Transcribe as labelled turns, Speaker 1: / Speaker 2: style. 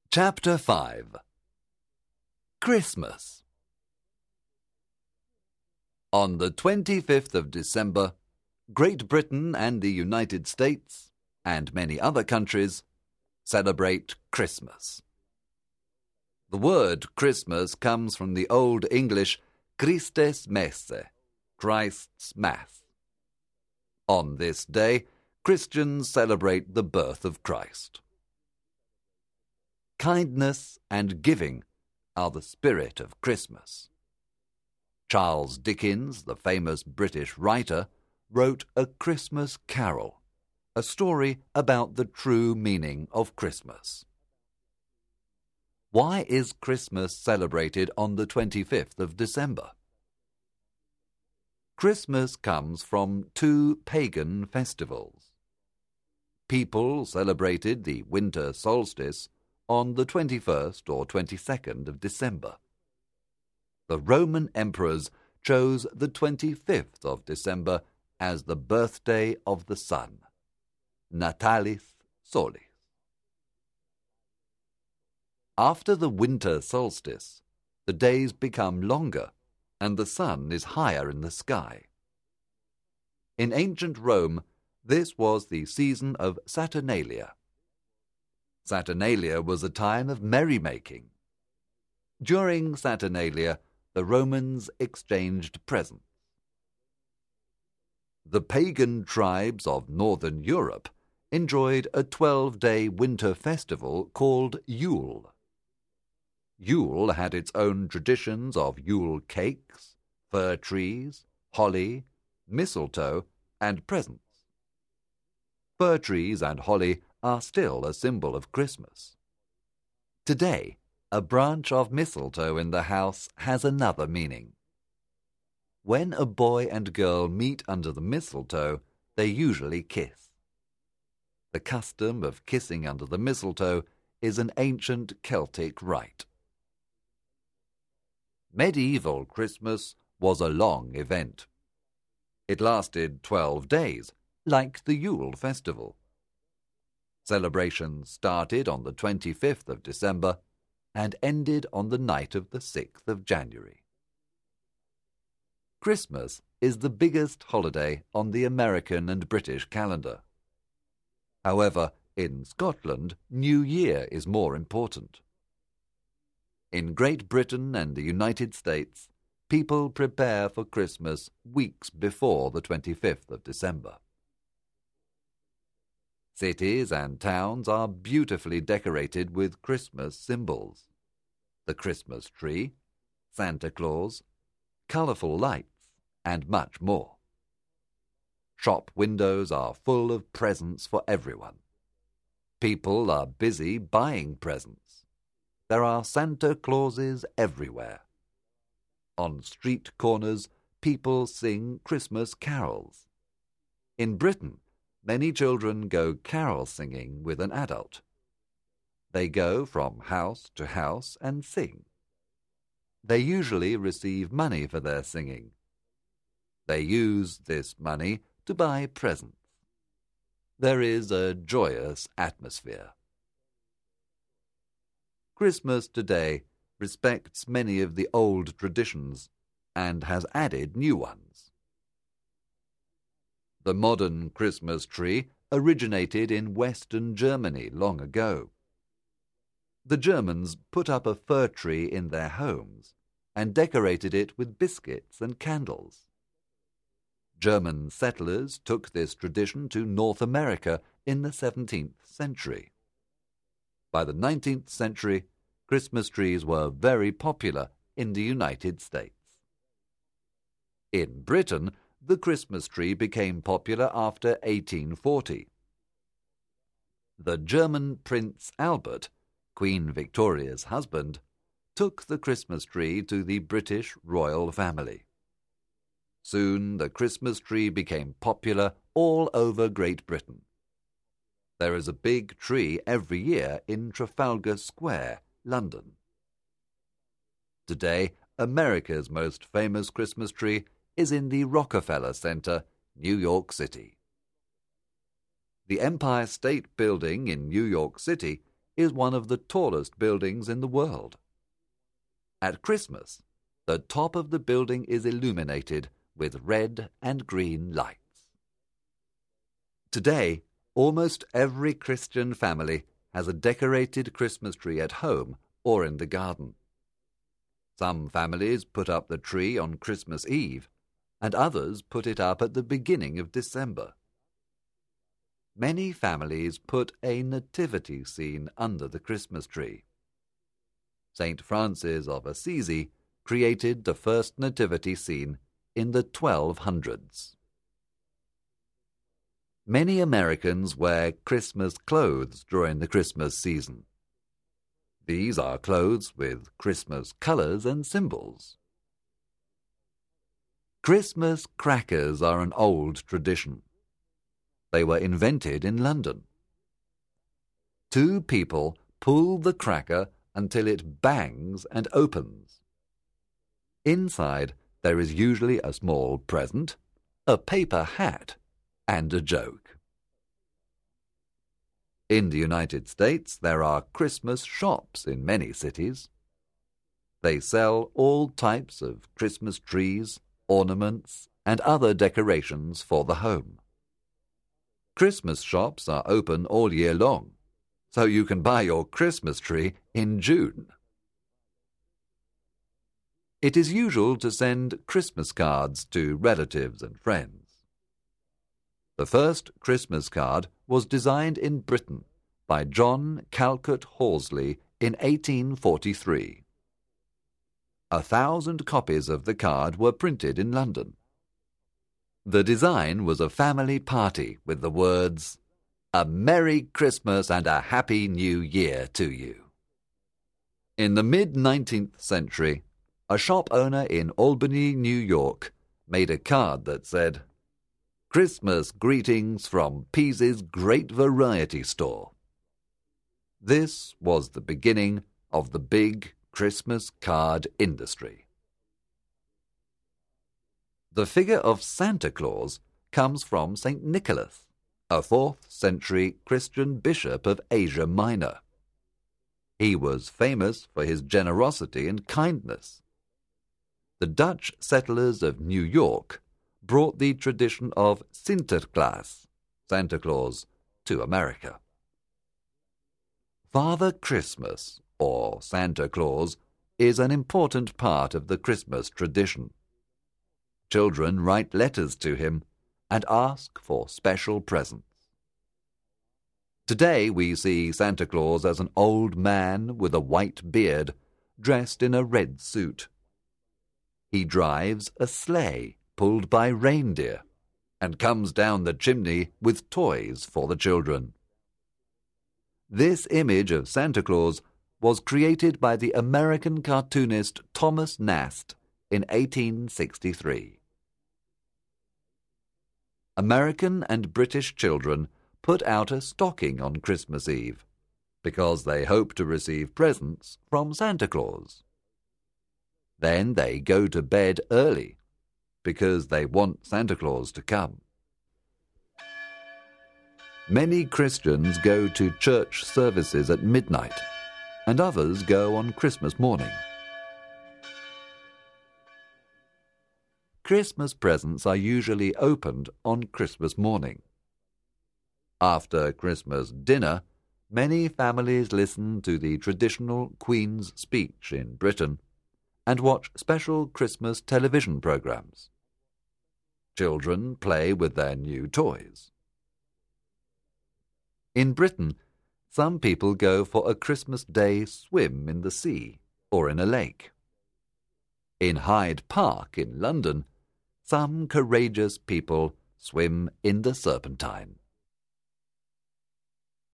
Speaker 1: Chapter 5 Christmas. On the 25th of December, Great Britain and the United States, and many other countries, celebrate Christmas. The word Christmas comes from the Old English Christes Messe, Christ's Mass. On this day, Christians celebrate the birth of Christ. Kindness and giving are the spirit of Christmas. Charles Dickens, the famous British writer, wrote A Christmas Carol, a story about the true meaning of Christmas. Why is Christmas celebrated on the 25th of December? Christmas comes from two pagan festivals. People celebrated the winter solstice on the 21st or 22nd of December. The Roman emperors chose the 25th of December as the birthday of the sun, Natalis Solis. After the winter solstice, the days become longer and the sun is higher in the sky. In ancient Rome, this was the season of Saturnalia. Saturnalia was a time of merrymaking. During Saturnalia, the Romans exchanged presents. The pagan tribes of northern Europe enjoyed a 12-day winter festival called Yule. Yule had its own traditions of Yule cakes, fir trees, holly, mistletoe, and presents. Fir trees and holly are still a symbol of Christmas. Today, a branch of mistletoe in the house has another meaning. When a boy and girl meet under the mistletoe, they usually kiss. The custom of kissing under the mistletoe is an ancient Celtic rite. Medieval Christmas was a long event. It lasted 12 days, like the Yule festival. Celebrations started on the 25th of December and ended on the night of the 6th of January. Christmas is the biggest holiday on the American and British calendar. However, in Scotland, New Year is more important. In Great Britain and the United States, people prepare for Christmas weeks before the 25th of December. Cities and towns are beautifully decorated with Christmas symbols. The Christmas tree, Santa Claus, colourful lights, and much more. Shop windows are full of presents for everyone. People are busy buying presents. There are Santa Clauses everywhere. On street corners, people sing Christmas carols. In Britain, many children go carol singing with an adult. They go from house to house and sing. They usually receive money for their singing. They use this money to buy presents. There is a joyous atmosphere. Christmas today respects many of the old traditions and has added new ones. The modern Christmas tree originated in Western Germany long ago. The Germans put up a fir tree in their homes and decorated it with biscuits and candles. German settlers took this tradition to North America in the 17th century. By the 19th century, Christmas trees were very popular in the United States. In Britain, the Christmas tree became popular after 1840. The German Prince Albert, Queen Victoria's husband, took the Christmas tree to the British royal family. Soon the Christmas tree became popular all over Great Britain. There is a big tree every year in Trafalgar Square, London. Today, America's most famous Christmas tree is in the Rockefeller Center, New York City. The Empire State Building in New York City is one of the tallest buildings in the world. At Christmas, the top of the building is illuminated with red and green lights. Today, almost every Christian family has a decorated Christmas tree at home or in the garden. Some families put up the tree on Christmas Eve, and others put it up at the beginning of December. Many families put a nativity scene under the Christmas tree. St. Francis of Assisi created the first nativity scene in the 1200s. Many Americans wear Christmas clothes during the Christmas season. These are clothes with Christmas colors and symbols. Christmas crackers are an old tradition. They were invented in London. Two people pull the cracker until it bangs and opens. Inside, there is usually a small present, a paper hat, and a joke. In the United States, there are Christmas shops in many cities. They sell all types of Christmas trees, ornaments, and other decorations for the home. Christmas shops are open all year long, so you can buy your Christmas tree in June. It is usual to send Christmas cards to relatives and friends. The first Christmas card was designed in Britain by John Calcutt Horsley in 1843. 1,000 copies of the card were printed in London. The design was a family party with the words, "A Merry Christmas and a Happy New Year to you." In the mid-19th century, a shop owner in Albany, New York, made a card that said, "Christmas greetings from Pease's Great Variety Store." This was the beginning of the big Christmas card industry. The figure of Santa Claus comes from St. Nicholas, a 4th century Christian bishop of Asia Minor. He was famous for his generosity and kindness. The Dutch settlers of New York brought the tradition of Sinterklaas, Santa Claus, to America. Father Christmas, or Santa Claus, is an important part of the Christmas tradition. Children write letters to him and ask for special presents. Today we see Santa Claus as an old man with a white beard, dressed in a red suit. He drives a sleigh pulled by reindeer and comes down the chimney with toys for the children. This image of Santa Claus was created by the American cartoonist Thomas Nast in 1863. American and British children put out a stocking on Christmas Eve because they hope to receive presents from Santa Claus. Then they go to bed early because they want Santa Claus to come. Many Christians go to church services at midnight, and others go on Christmas morning. Christmas presents are usually opened on Christmas morning. After Christmas dinner, many families listen to the traditional Queen's Speech in Britain and watch special Christmas television programs. Children play with their new toys. In Britain, some people go for a Christmas Day swim in the sea or in a lake. In Hyde Park in London, some courageous people swim in the Serpentine.